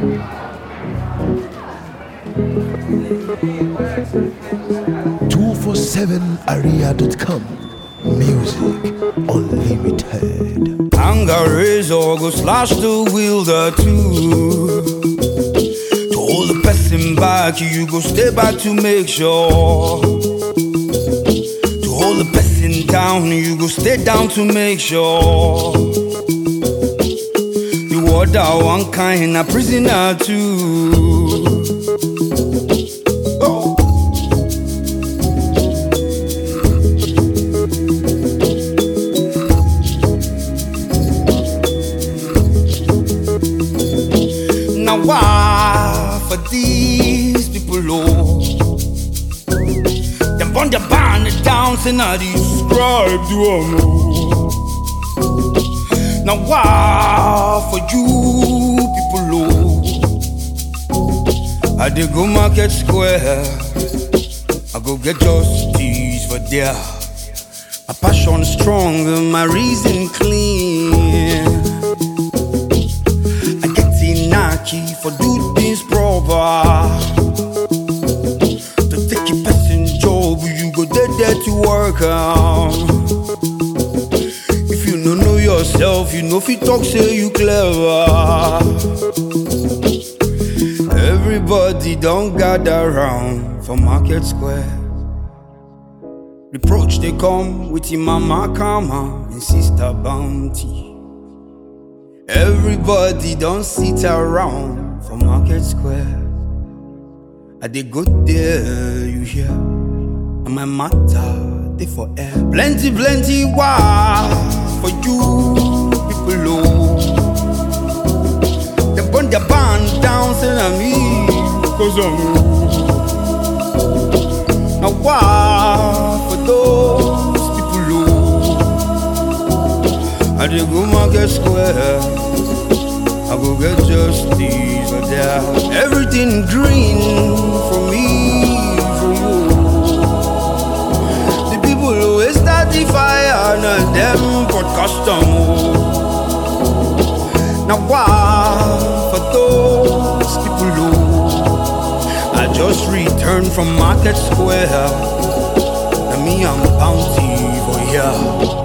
247area.com. Music Unlimited. Anger razor go slash the wheel the two. To hold the person back, you go stay back to make sure. To hold the person down, you go stay down to make sure. You order one kind, a prisoner too. Why for these people, Lord? Them burn their band down, say now describe to them. Now why for you people, Lord? I dey go market square, I go get justice for there. My passion strong and my reason clean. For do things proper. To take a person job, you go there to work on. If you no know yourself, you know if you talk, say you clever. Everybody don't gather round for market square. Reproach they come with your mama karma and sister bounty. Everybody don't sit around for market square. I dey go there, you hear? And my matter, they for air. Plenty, why for you people low? They burn their band down, say na me, cause I'm now why for those people low? I dey go market square, I go get justice for there. Everything green for me, for you. The people who start the fire, not them put custom. Now why for those people who I just returned from market square, and me I'm bounty for here.